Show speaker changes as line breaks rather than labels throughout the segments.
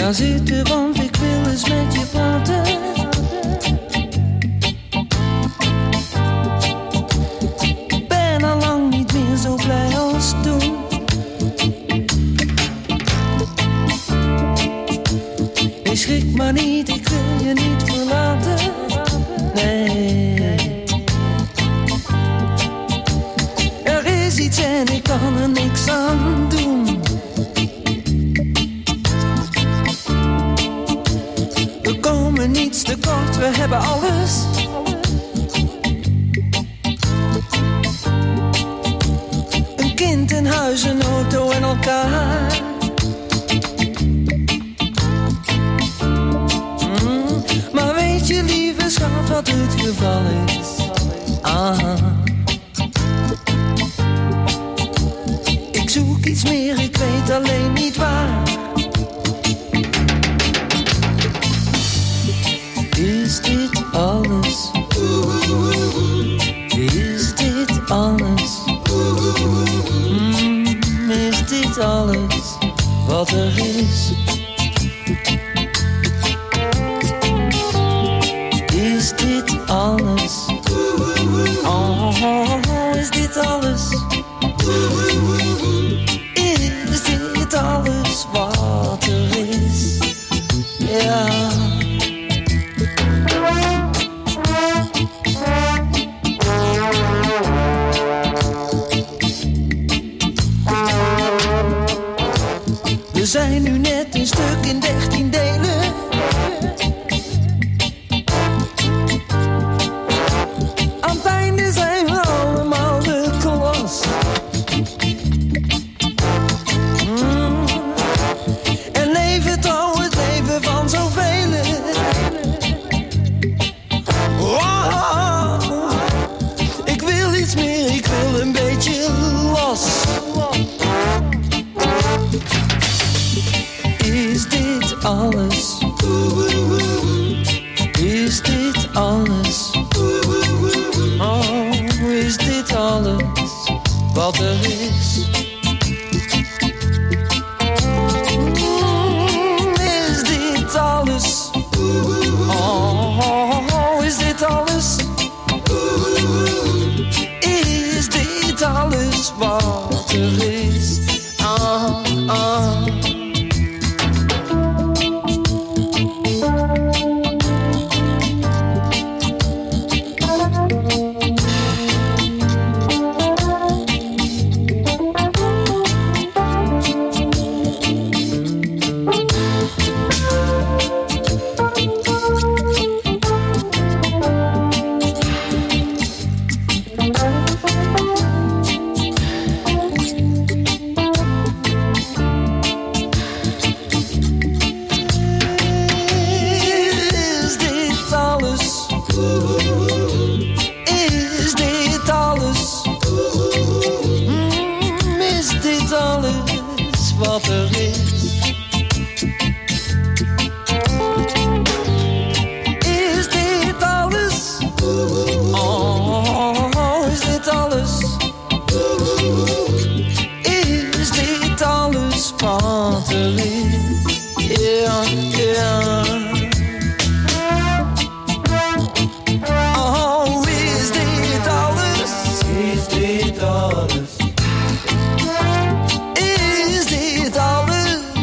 gaan zitten, want ik wil eens met je praten. Ben al lang niet meer zo blij als toen. Nee, schrik maar niet, ik wil je niet verlaten. Nee. Er is iets en ik kan er niks aan doen. We komen niets tekort, we hebben alles. Een kind, een huis, een auto en elkaar. Maar weet je, lieve schat, wat het geval is? Ik zoek iets meer, ik weet alleen niet waar. Is dit alles? Is dit alles? Is dit alles wat er is? Is dit alles? Oh, is dit alles? Is dit alles wat er is? Ja. We zijn nu net een stuk in 13 delen. Aan het einde zijn we allemaal de klas. En leven trouw het leven van zoveel. Oh, ik wil iets meer, ik wil een beetje los. Is dit alles? Is dit alles? Oh, is dit alles wat er is? Is dit alles? Oh, is dit alles? Is dit alles wat er is? Wat er is. Is dit alles? Oh, is dit alles? Is dit alles wat er is? Ja, ja. Oh, is dit alles? Is dit alles? Is dit alles?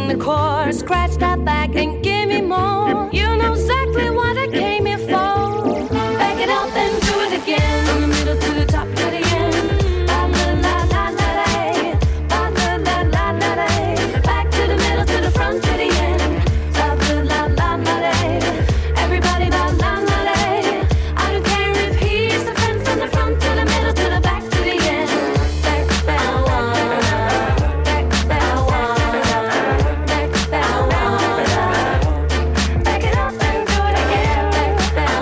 the core, scratch that back and give me more. You know exactly what I came here for. Back it up and do it again. From the middle to the top to the end. La la la la la la, la la la la la. Back to the middle to the front to the end. La la la la la. Everybody la la la la. I don't care if he's the friend from the front to the middle to the back to the end. Back back back back back back. Back it up and do it again. Back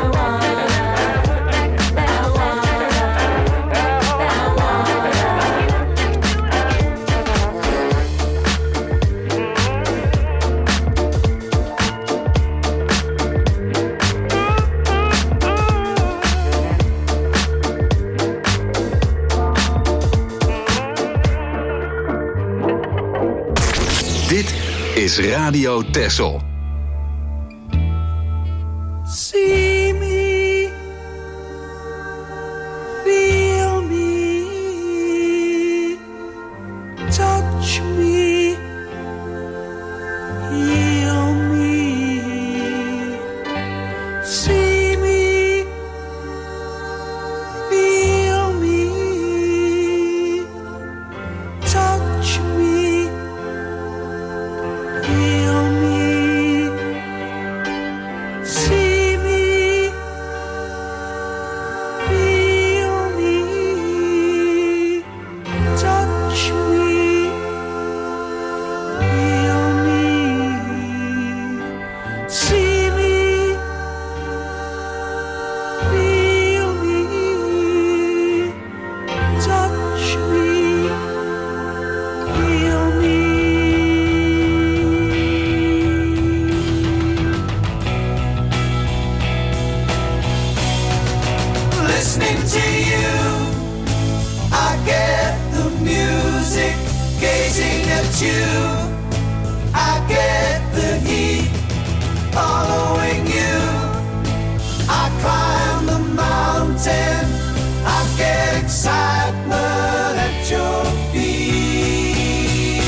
Dit is Radio Texel.
See me, feel me, touch me, heal me. See me, feel me, touch me, heal me. See me, feel me, touch me, heal me. See me, feel me, touch me, heal me. Listening to you, I get the music. Gazing at you, I get the heat. Following you, I climb the mountain. I get excitement at your feet.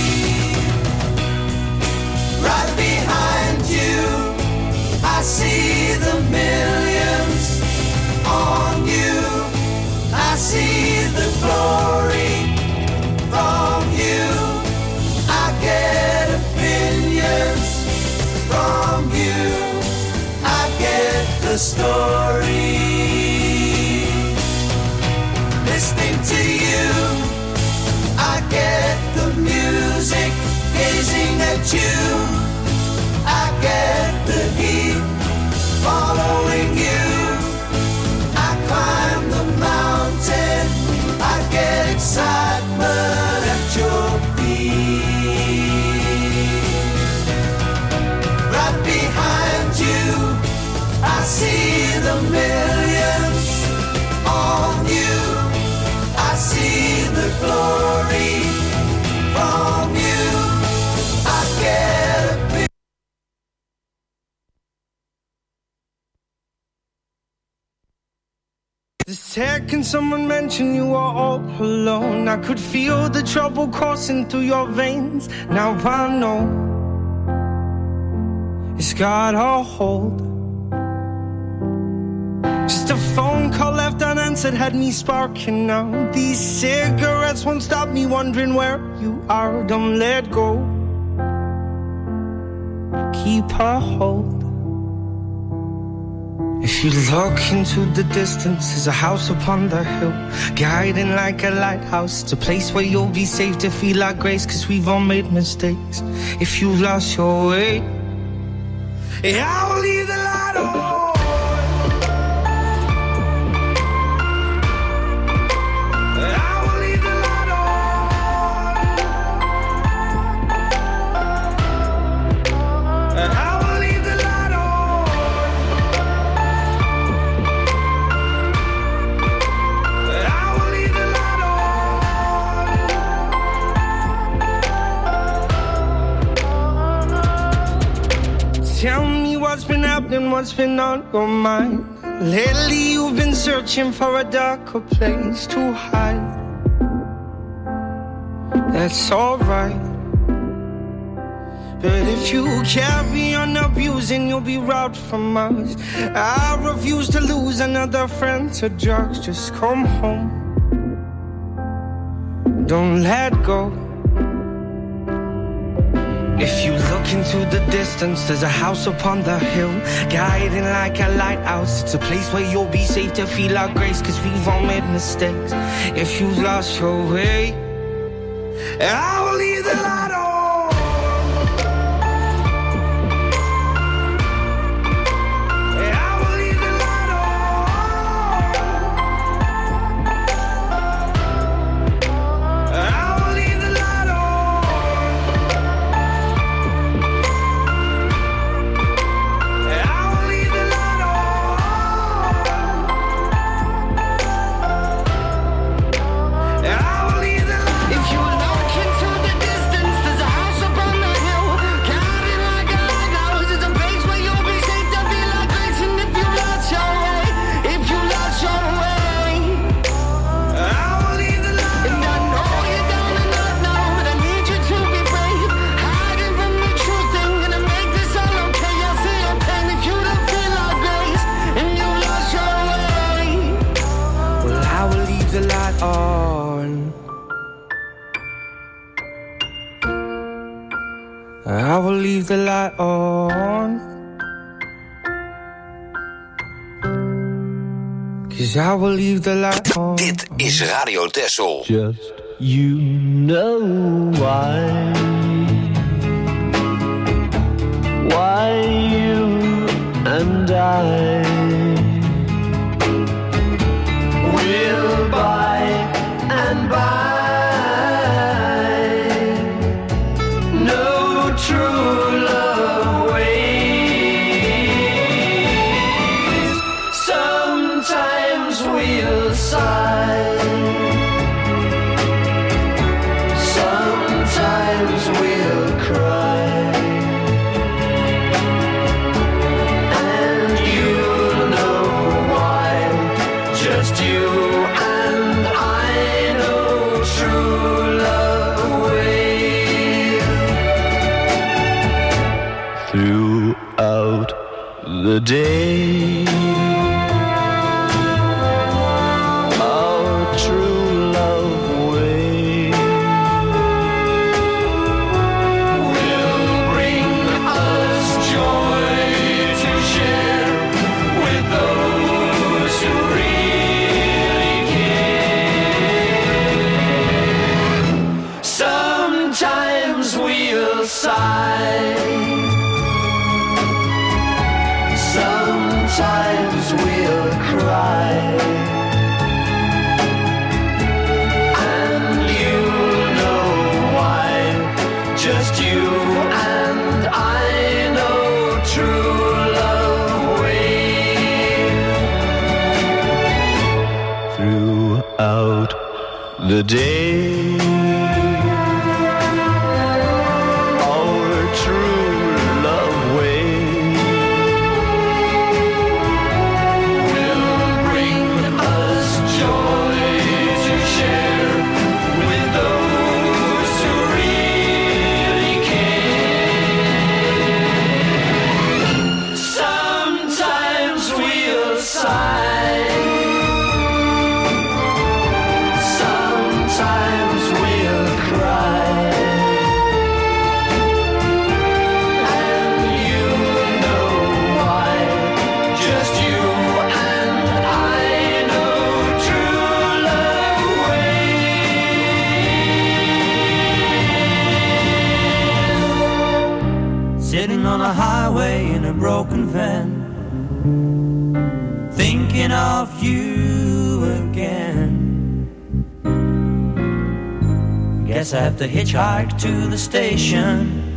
Right behind you, I see the millions on you. I see the glory from you. I get opinions from you. I get the story. Listening to you, I get the music. Gazing at you, I get the heat. Following you, I climb the mountain. I get excitement at your feet. Right behind you, I see the millions on you. I see the glory from you. I get a big
The second someone mentioned you were all alone, I could feel the trouble coursing through your veins. Now I know it's got a hold. Just a phone call left unanswered had me sparking now. These cigarettes won't stop me wondering where you are. Don't let go, keep a hold. If you look into the distance, there's a house upon the hill, guiding like a lighthouse. It's a place where you'll be safe to feel our grace, 'cause we've all made mistakes. If you've lost your way, yeah, I will leave the light on. Tell me what's been happening, what's been on your mind. Lately you've been searching for a darker place to hide. That's alright. But if you carry on abusing, you'll be robbed from us. I refuse to lose another friend to drugs. Just come home, don't let go. If you look into the distance, there's a house upon the hill, guiding like a lighthouse. It's a place where you'll be safe to feel our grace, cause we've all made mistakes. If you've lost your way, I will leave the light on. I will leave the light on, 'cause I will leave the light on.
Dit is Radio Texel.
Just you know why you and I will by and by. The day our true love way will bring us joy to share with those who really care. Sometimes we'll sigh, sometimes we'll cry, and you'll know why. Just you and I know true love waits. Throughout the day, our true love waits.
On a highway in a broken van, thinking of you again. Guess I have to hitchhike to the station.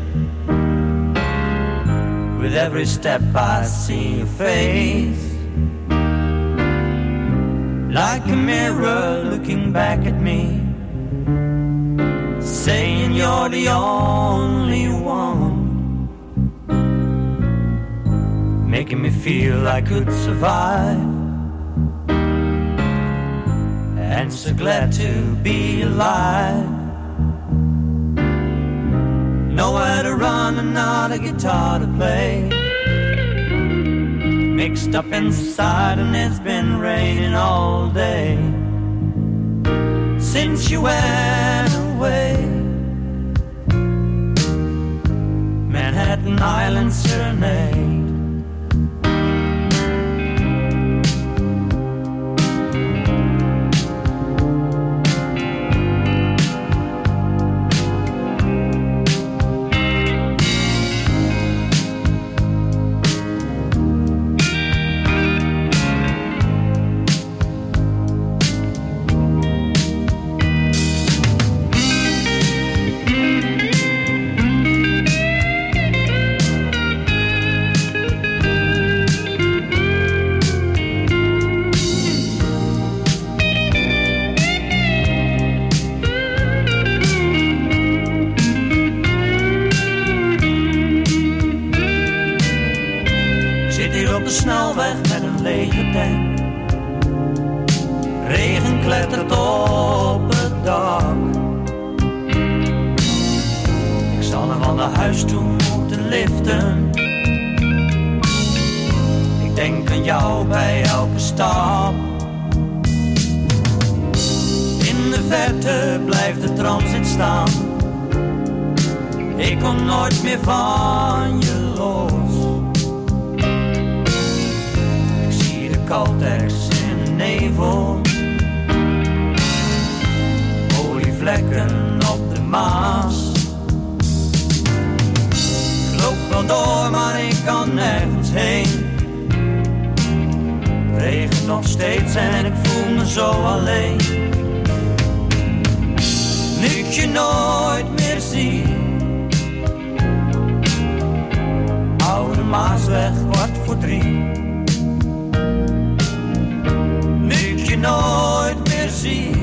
With every step I see your face, like a mirror looking back at me, saying you're the only one, making me feel I could survive. And so glad to be alive. Nowhere to run, find another guitar to play. Mixed up inside and it's been raining all day since you went away. Manhattan Island Serenade. Snelweg met een lege tank. Regen klettert op het dak. Ik zal naar van naar huis toe moeten liften. Ik denk aan jou bij elke stap. In de verte blijft de transit staan. Ik kom nooit meer van je los. Caltex in de nevel, olievlekken op de Maas. Ik loop wel door, maar ik kan nergens heen. Het regent nog steeds en ik voel me zo alleen. Nu ik je nooit meer zie. Oude Maasweg, 2:15. Nooit meer zie.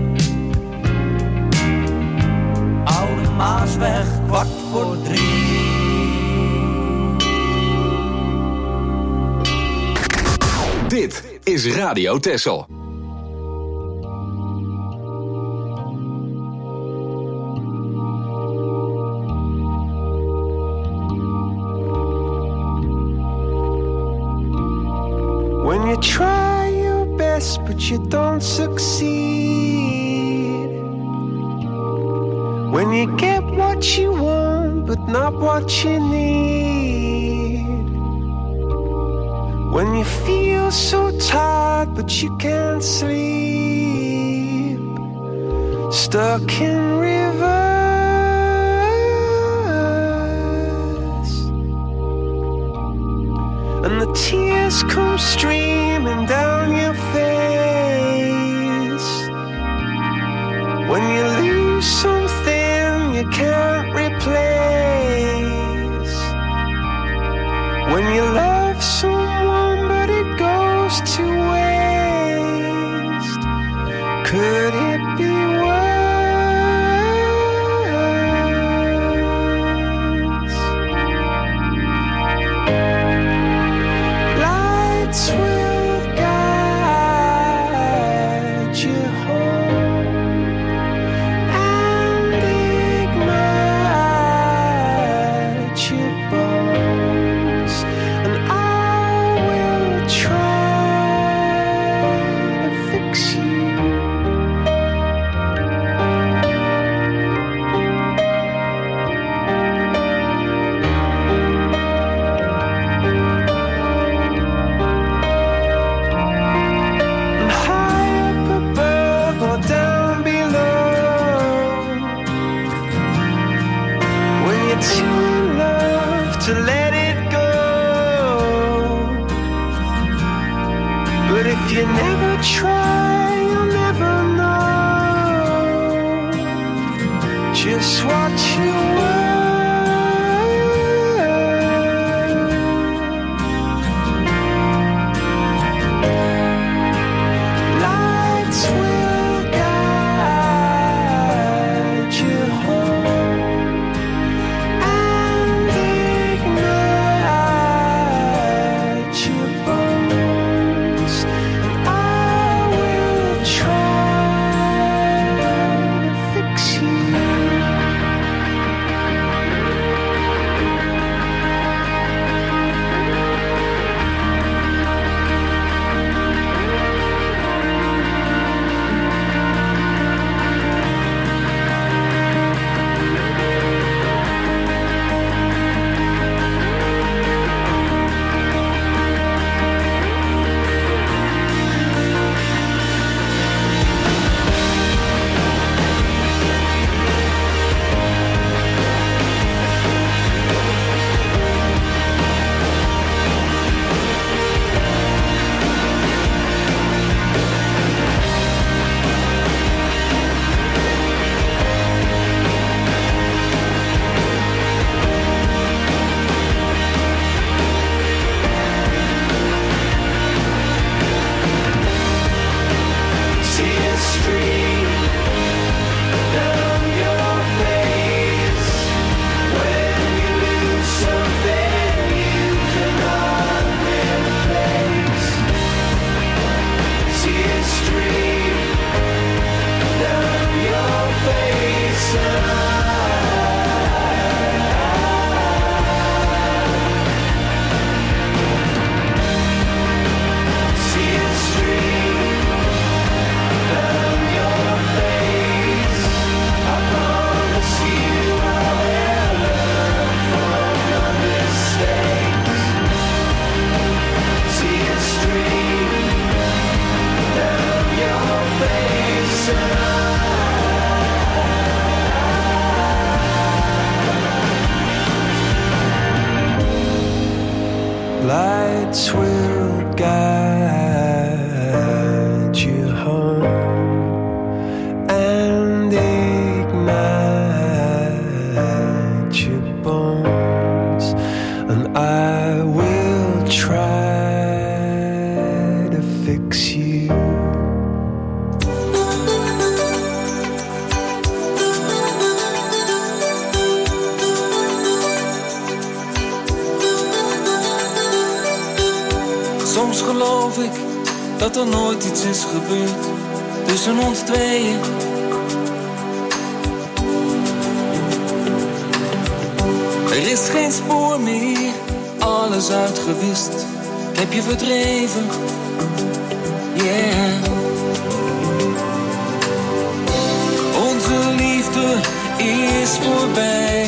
Oude Maasweg, 2:15.
Dit is Radio Texel.
When you try your best but you don't succeed, when you get what you want but not what you need, when you feel so tired but you can't sleep, stuck in rivers and the tears come streaming down your face, when you lose something you can't replace, when you love someone but it goes to waste, could it be worse? Lights will guide you home and ignite your bones, and I will try to fix you. And high up above or down below, when you're too in love to let it go, but if you never try, you'll never know just what you were. Lights will guide you home and ignite your bones, and I will lights will guide you home and ignite your bones, and I will try to fix you.
Soms geloof ik dat er nooit iets is gebeurd tussen ons tweeën. Er is geen spoor meer, alles uitgewist. Ik heb je verdreven, yeah. Onze liefde is voorbij.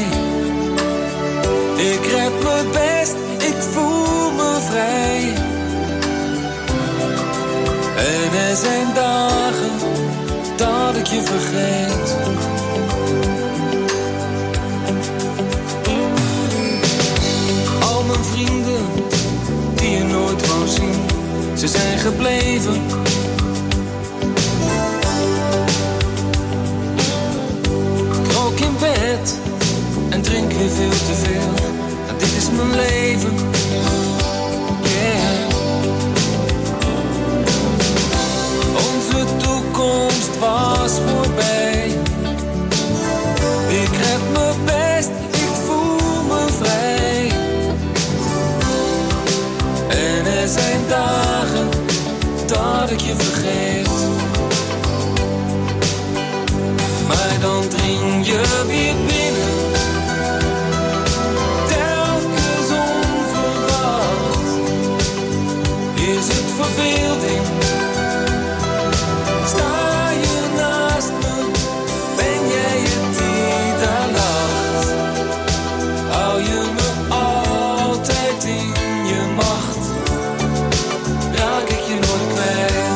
Ik red me best, ik voel me vrij. En er zijn dagen dat ik je vergeet. Al mijn vrienden die je nooit wou zien, ze zijn gebleven. Ik rook in bed en drink weer veel te veel. En dit is mijn leven, yeah. Onze toekomst was voorbij. Ik red me best, ik voel me vrij. En er zijn dagen dat ik je vergeet. Maar dan dring je weer binnen. Telkens onverwacht. Is het verbeelding? Sta je naast me? Ben jij het die daar lacht? Hou je me altijd in je macht? Raak ik je nooit kwijt?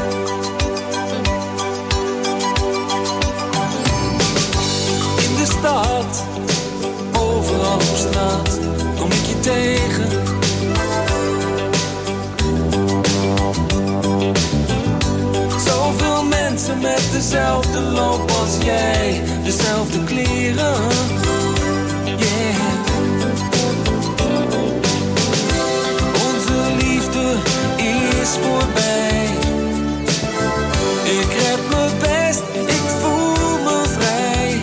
In de stad, overal op straat, kom ik je tegen. Zoveel mensen met dezelfde loop als jij, dezelfde kleren, yeah. Onze liefde is voorbij. Ik red me best, ik voel me vrij.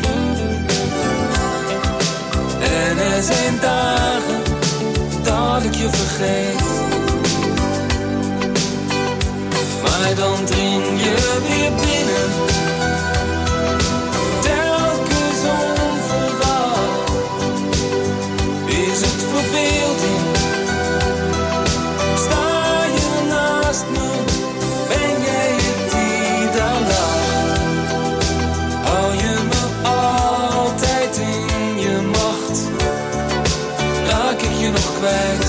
En er zijn dagen dat ik je vergeet. Maar dan dring je weer binnen. Telkens onverwacht. Is het verbeelding? Sta je naast me? Ben jij het die daar lacht? Hou je me altijd in je macht? Raak ik je nog kwijt?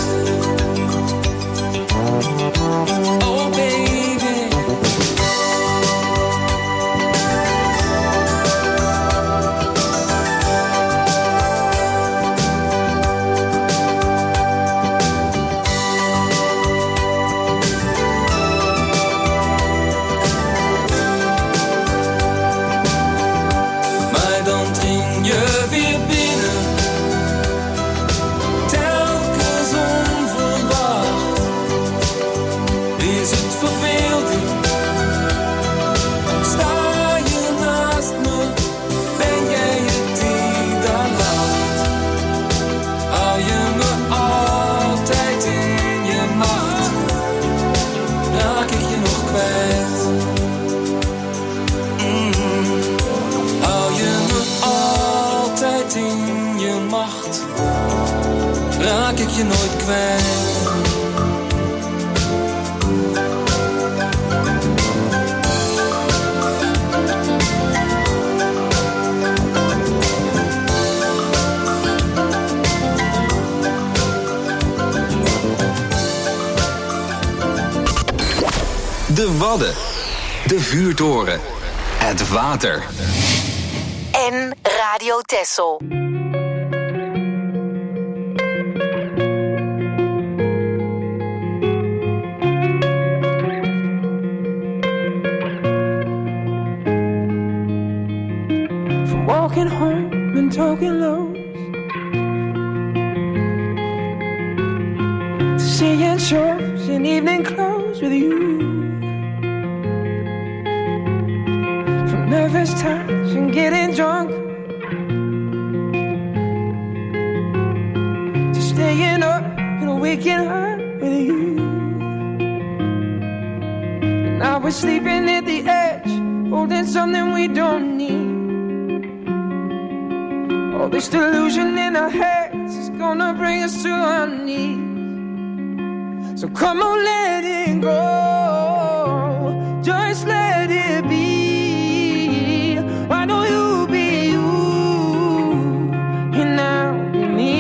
Oh baby. Raak ik je nooit kwijt.
De Wadden, de vuurtoren, het water.
En Radio Texel.
seeing shows in evening clothes with you. From nervous touch and getting drunk to staying up and waking up with you. And now we're sleeping at the edge, holding something we don't need. All this delusion in our heads is gonna bring us to our knees. So come on, let it go, just let it be. Why don't you be you, and I'll be me.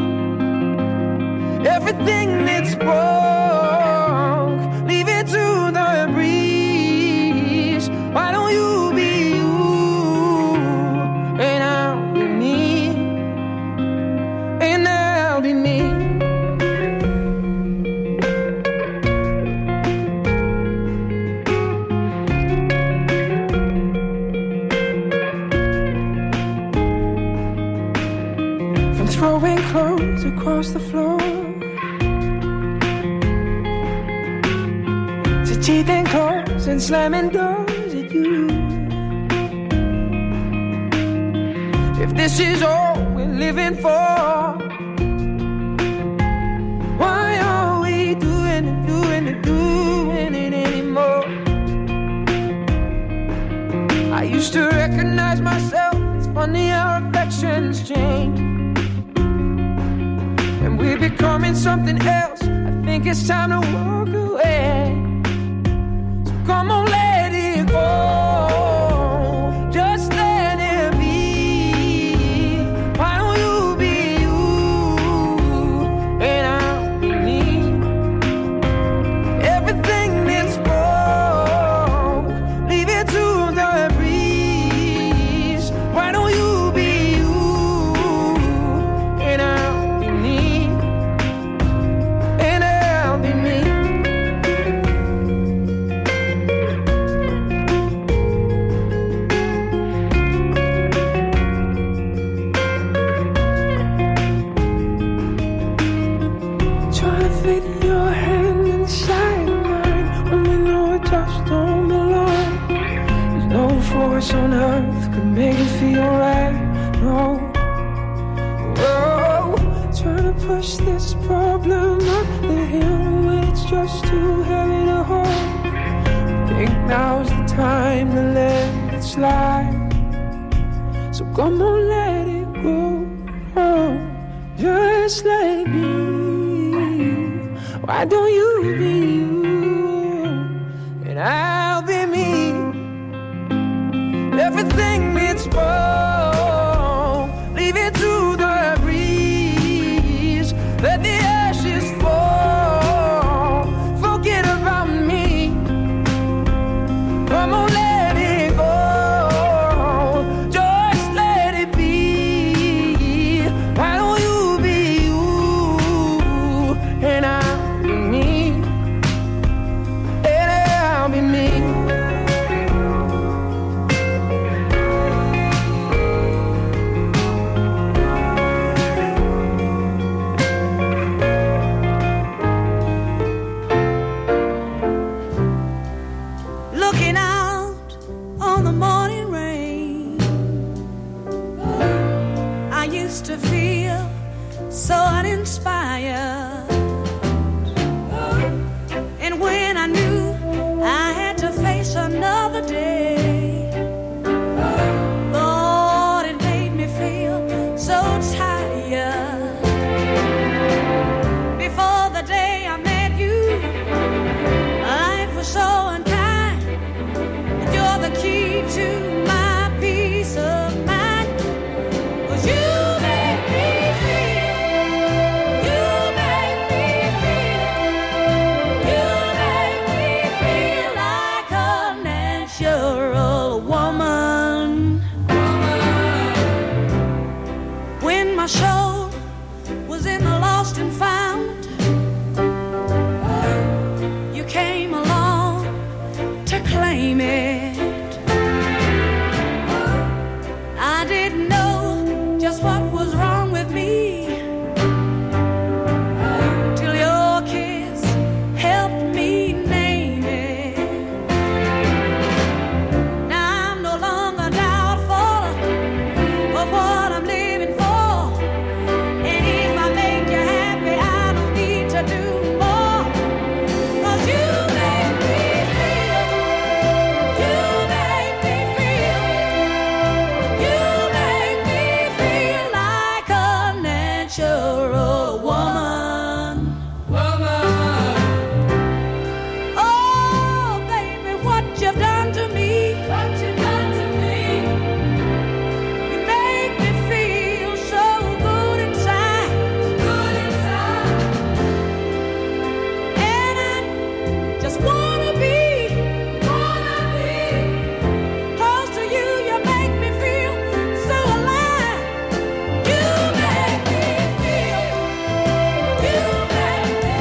Everything that's broke, leave it to the breeze. Why don't you be you, and I'll be me, and I'll be me. Throwing clothes across the floor to teething claws and slamming doors at you. If this is all we're living for, why are we doing it anymore? I used to recognize myself. It's funny how affections change. And we're becoming something else. I think it's time to walk away. So come on, let it go, just let it be. Why don't you be you, and I'll be me. Everything that's broke, leave it to the breeze. Why don't you be you, and I'll be me. Force on earth could make it feel right. No, whoa, trying to push this problem up the hill when it's just too heavy to hold. I think now's the time to let it slide. So come on, let it go, oh, just let it be. Why don't you be you, and I'll be me. Everything that's broke, leave it to the breeze. Let the ashes fall, forget about me. Come on, let it go, just let it be. Why don't you be you, and I'll be me, and I'll be me. To feel so uninspired, and when I knew I had to face another day, Lord, it made me feel so tired. Before the day I met you, life was so unkind, and you're the key to my peace of mind. 'Cause you my soul was in the lost and found, you came along to claim it. I didn't know just what was wrong with me till your kiss
natural woman. Oh, baby, what you've done to me. You make me feel so good inside. And I just wanna be close to you. You make me feel so alive. You make me feel. You make me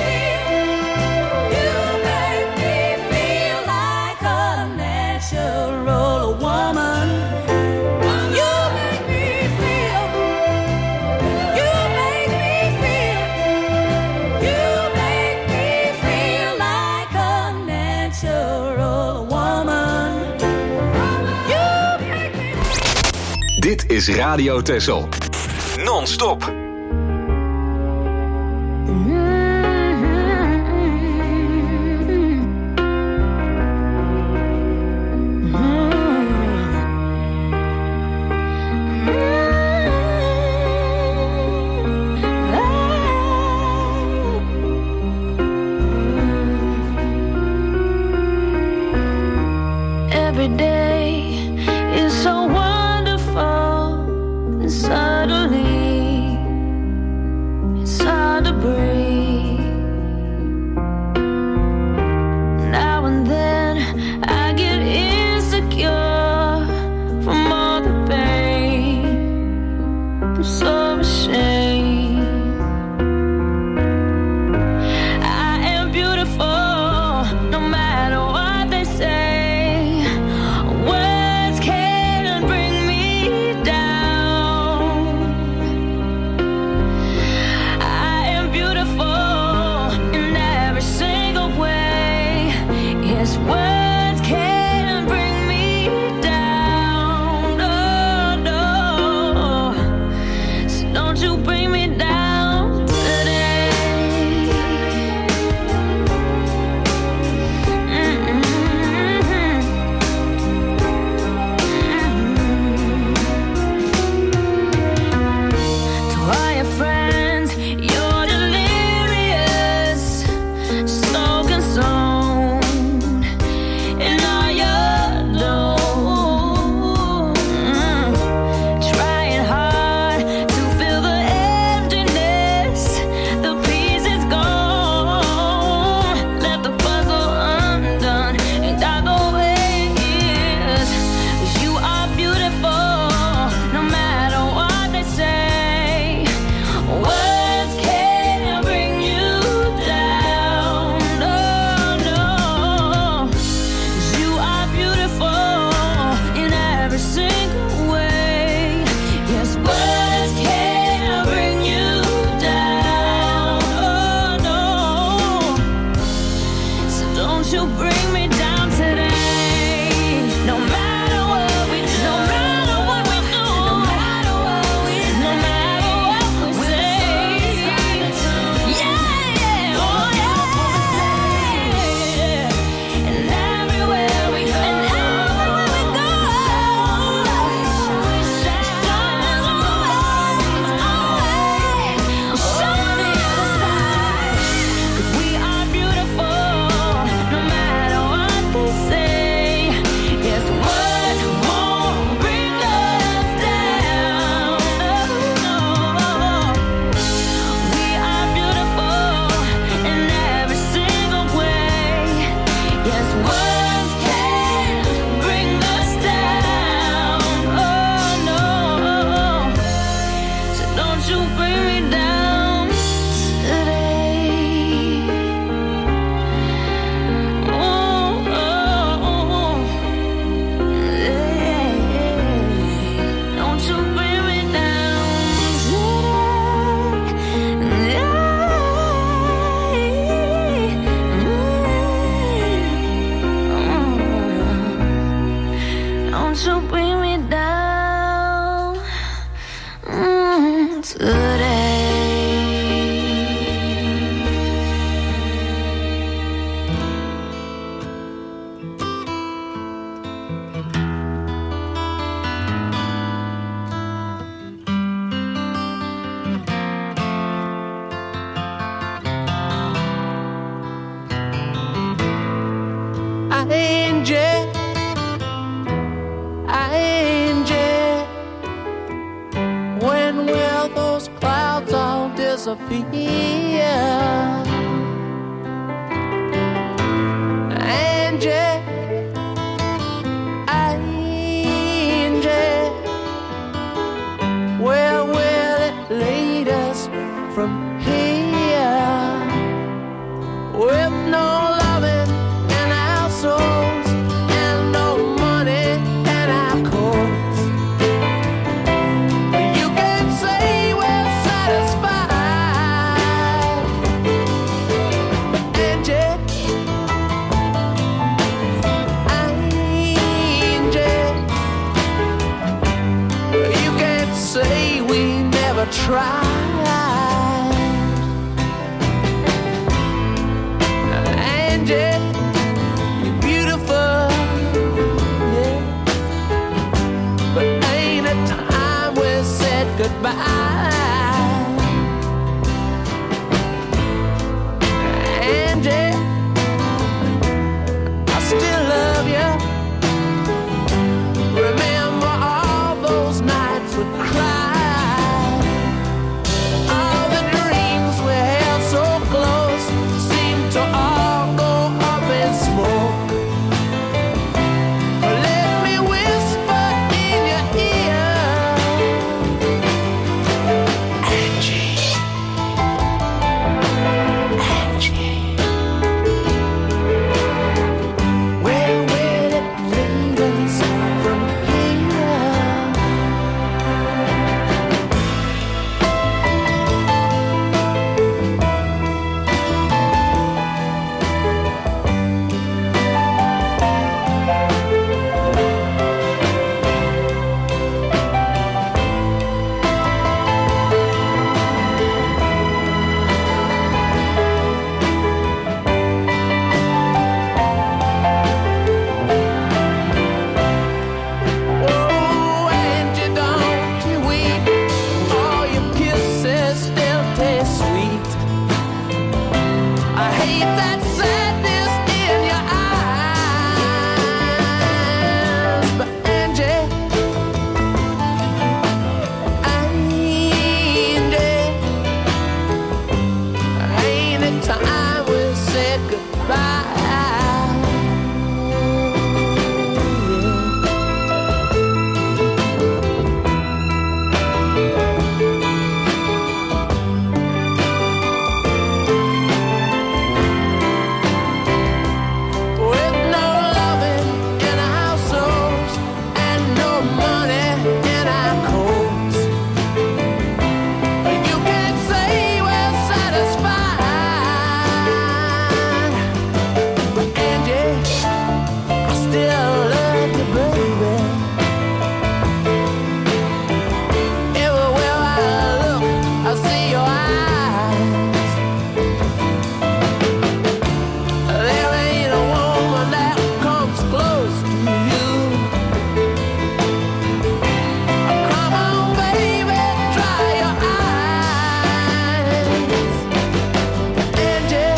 like a natural woman. You make me feel. You make me feel. You make me feel like a natural woman. You make me.
Dit is Radio Texel. Non-stop.
Every day is so wonderful, and suddenly it's hard to breathe.
disappear. Angie, Angie, where will it lead us from here? With no loving in our souls and no money in our coats, you can say we're satisfied. But Angie, Angie, you can't say we never tried. You're beautiful, yeah. But ain't it time we said goodbye? Angie, I still love you. Remember all those nights we cried. All the dreams we held so close seem to all go up in smoke. Let me whisper in your ear, Angie, Angie, where will it lead us from here? Oh, Angie, don't you weep. All your kisses still taste sweet. I hate that sadness in your eyes. But Angie, Angie, ain't it time we said goodbye? With no loving in our souls and no money in our coats, you can't say we're satisfied. But Angie, I still love you, baby. Everywhere I look, I see your eyes. There ain't a woman that comes close to you. Come on, baby, dry your eyes. Angie,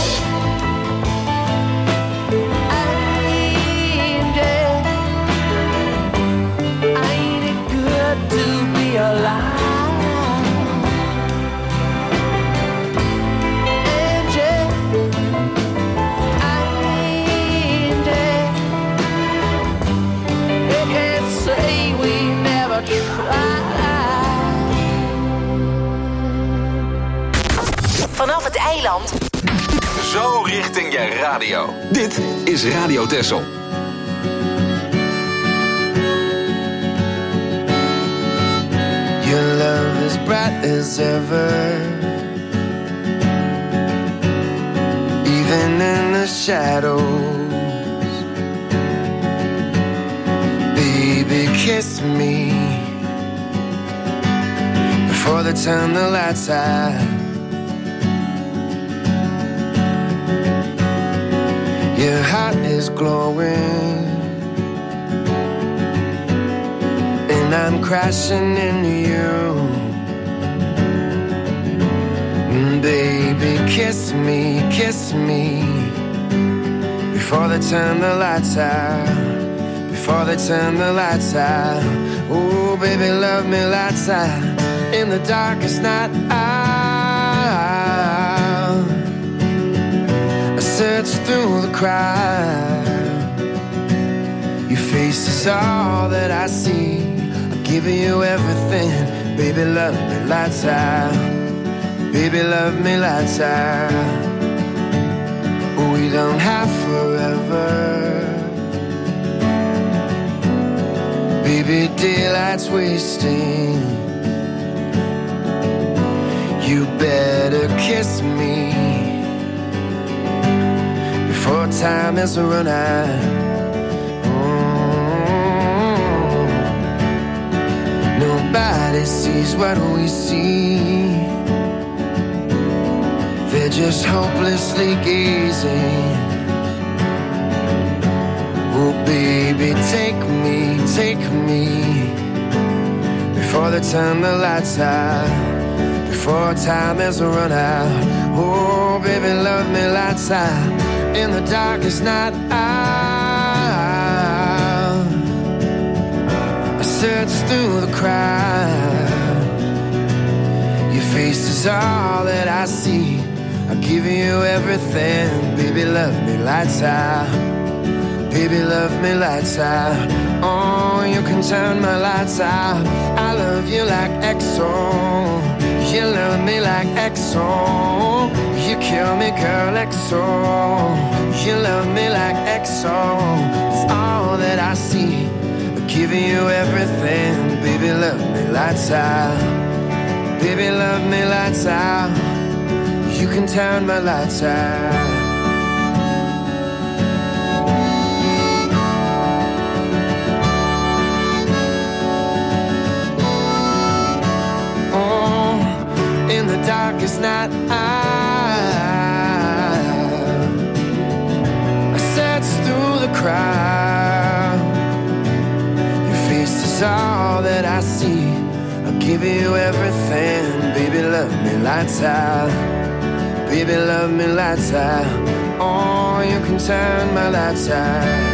Angie, ain't it good to be alive? Angie, Angie, you can't say we never tried.
Vanaf het eiland.
Zo richting je radio. Dit is Radio Texel.
Your love is bright as ever, even in the shadows. Baby, kiss me before they turn the lights out. Your heart is glowing, and I'm crashing into you. Baby, kiss me before they turn the lights out. Before they turn the lights out. Oh, baby, love me lights out in the darkest night. crowd. Your face is all that I see. I'm giving you everything. Baby, love me lights out. Baby, love me lights out. We don't have forever. Baby, daylight's wasting. You better kiss me before time has run out. Nobody sees what we see. They're just hopelessly gazing. Oh baby, take me before they turn the lights out, before time has run out. Oh baby, love me lights out in the darkest night out. I search through the crowd. Your face is all that I see. I'm giving you everything. Baby, love me lights out. Baby, love me lights out. Oh, you can turn my lights out. I love you like EXO. You love me like EXO. You kill me, girl, EXO. You love me like EXO. It's all that I see. I'm giving you everything. Baby, love me lights out. Baby, love me lights out. You can turn my lights out. In the darkest night I search through the crowd. Your face is all that I see. I'll give you everything. Baby, love me lights out. Baby, love me lights out. Oh, you can turn my lights out.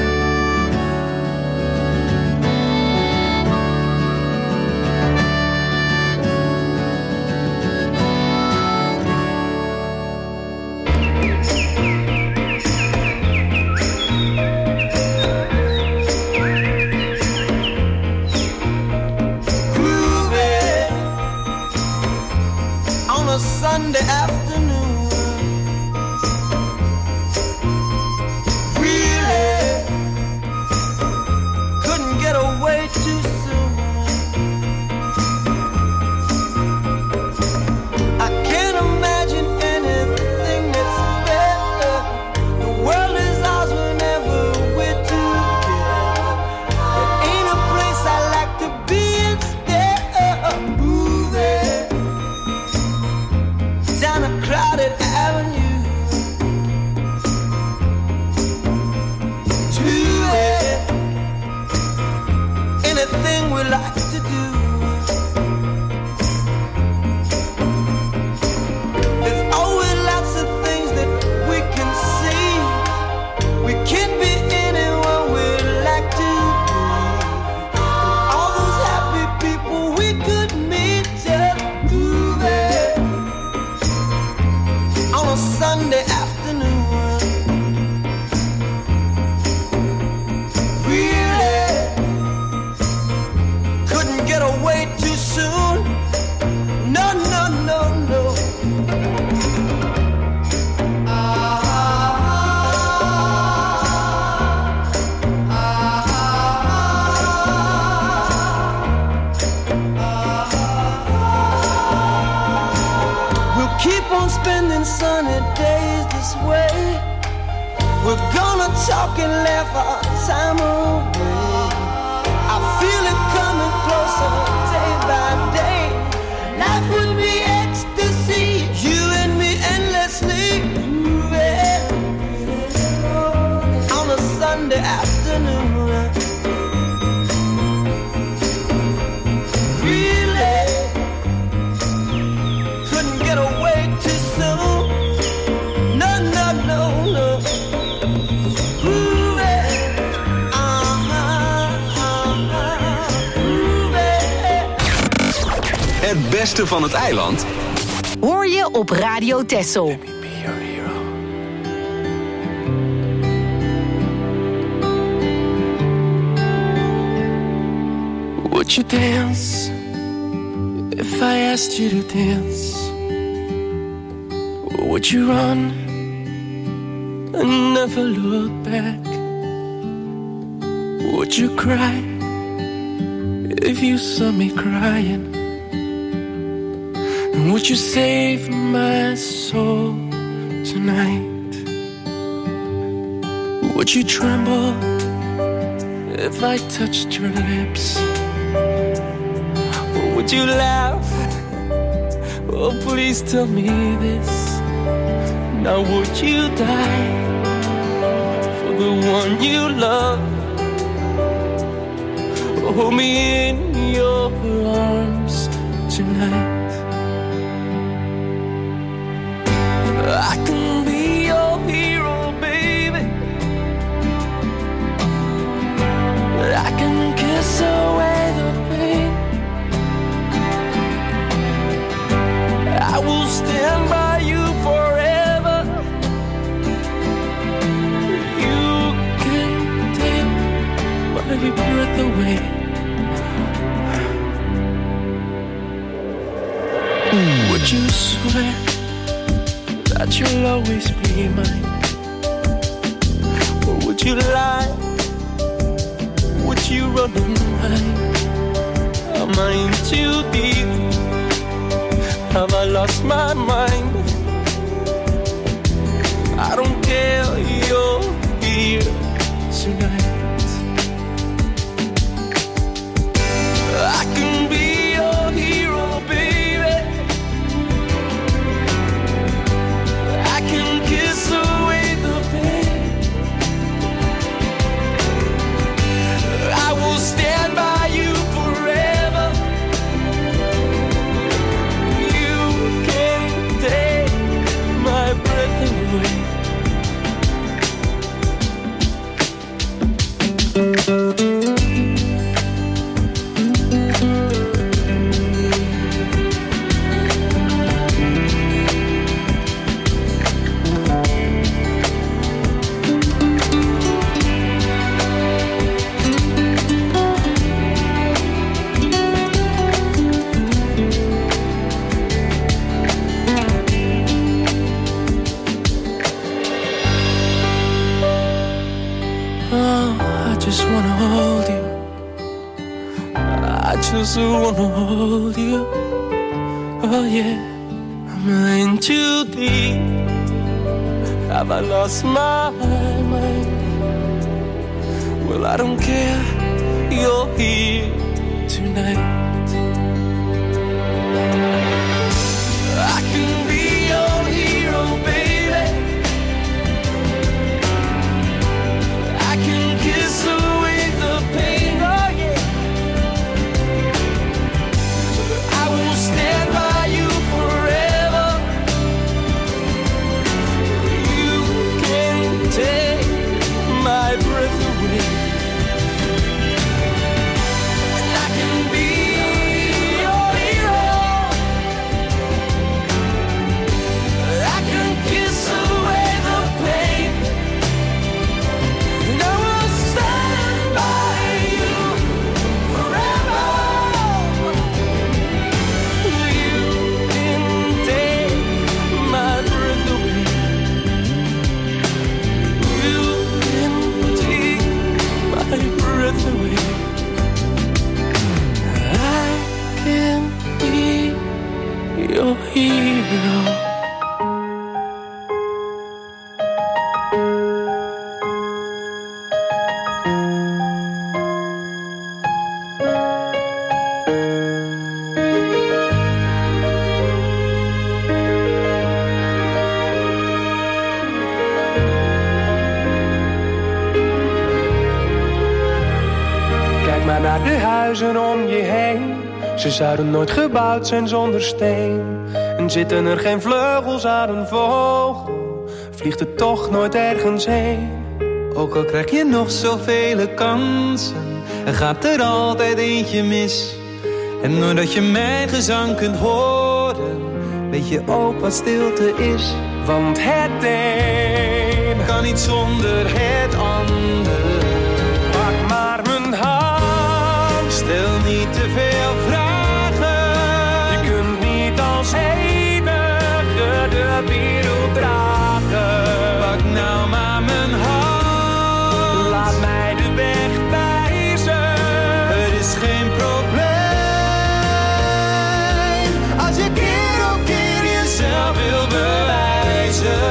Sunday afternoon, really couldn't get away too soon. I can't imagine anything that's better. The world is ours whenever we're together. There ain't a place I like to be instead of moving down a crowded avenue to it. Anything we like to do. There's always lots of things that we can see. We can be anyone we'd like to be. And all those happy people we could meet just moving on a Sunday afternoon. Really couldn't get away too soon. No, no, no, no. We'll keep on spending sunny days this way. We're gonna talk and laugh our time away. I feel it coming closer day by day. Life would be ecstasy, you and me endlessly moving on a Sunday afternoon. Really couldn't get away too soon. No, no, no, no.
Het beste van het eiland
Hoor je op Radio Texel.
Would you dance if I asked you to dance? Or would you run and never look back? Would you cry if you saw me crying? And would you save my soul tonight? Would you tremble if I touched your lips? Or would you laugh? Oh, please tell me this. Now would you die for the one you love? Hold me in your arms tonight. I can be your hero, baby. I can kiss away the pain. I will stand by you forever. You can take my breath away. Would you swear that you'll always be mine? Or would you lie? Would you run and hide? Am I in too deep? Have I lost my mind? I don't care, you're here tonight. I can be your hero, baby. I can kiss away the pain. I will stand by you forever. You can take my breath away. Just wanna hold you. Oh yeah, I'm in too deep. Have I lost my mind? Well, I don't care, you're here tonight. I can be your hero, baby. I can kiss away the pain, oh yeah. Stand by you forever. You can take my breath away. And I can be your hero. I can kiss away the pain. And I will stand by you forever. Breath away. I can be your hero.
Naar de huizen om je heen, ze zouden nooit gebouwd zijn zonder steen. En zitten er geen vleugels aan een vogel, vliegt het toch nooit ergens heen.
Ook al krijg je nog zoveel kansen, er gaat er altijd eentje mis. En doordat je mijn gezang kunt horen, weet je ook wat stilte is.
Want het een
kan niet zonder het ander.
Pak maar mijn hand,
stel niet niet te veel vragen.
Je kunt niet als enige de wereld dragen.
Pak nou maar mijn hand.
Laat mij de weg wijzen.
Het is geen probleem. Als je keer op keer jezelf wil bewijzen.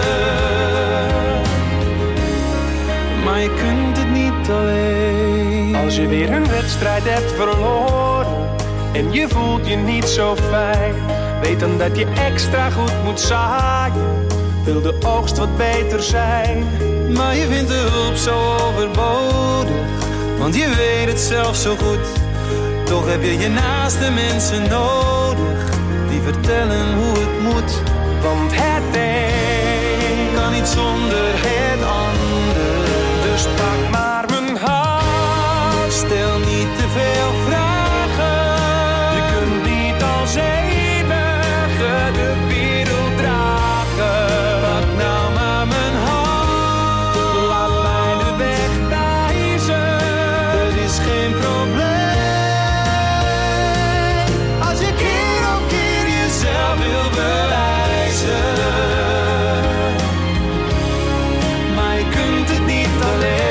Maar je kunt het niet alleen.
Als je weer een wedstrijd hebt verloren en je voelt je niet zo fijn, weet dan dat je extra goed moet zaaien. Wil de oogst wat beter zijn.
Maar je vindt de hulp zo overbodig, want je weet het zelf zo goed. Toch heb je je naaste mensen nodig, die vertellen hoe het moet.
Want het een
kan niet zonder het ander.
Dus pak maar mijn hand.
Stel niet te veel vragen.
Je kunt niet als enige de wereld dragen.
Pak nou maar mijn hand.
Laat mij de weg wijzen.
Het is geen probleem. Als je keer op keer jezelf wil bewijzen. Maar je kunt het niet alleen.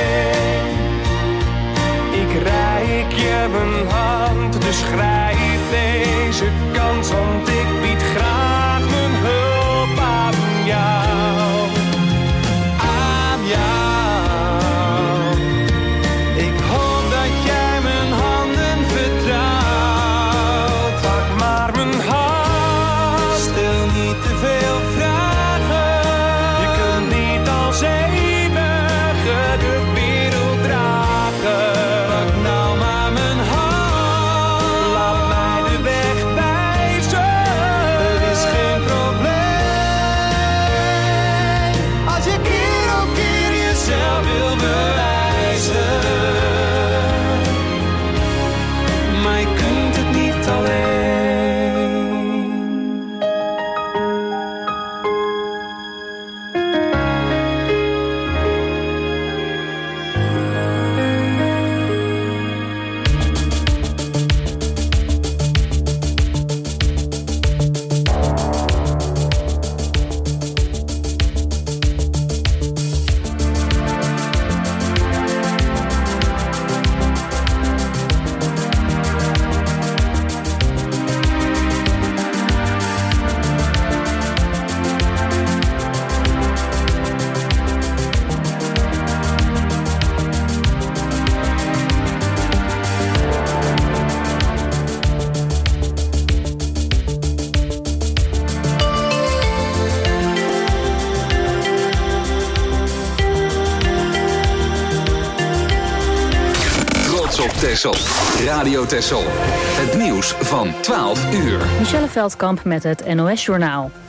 Ik reik je mijn hand, dus grijp deze kans, want ik bied graag mijn hulp aan jou.
Aan jou. Ik hoop dat jij mijn handen vertrouwt.
Pak maar mijn hand.
Stel niet te veel vragen.
Je kunt niet als enige de wereld dragen.
Pak nou maar mijn hand.
Laat mij de weg wijzen.
Het is geen probleem. Als je keer op keer jezelf wil bewijzen. Maar je kunt het niet alleen.
Texel. Radio Texel. Het nieuws van 12 uur.
Michelle Veldkamp met het NOS-journaal.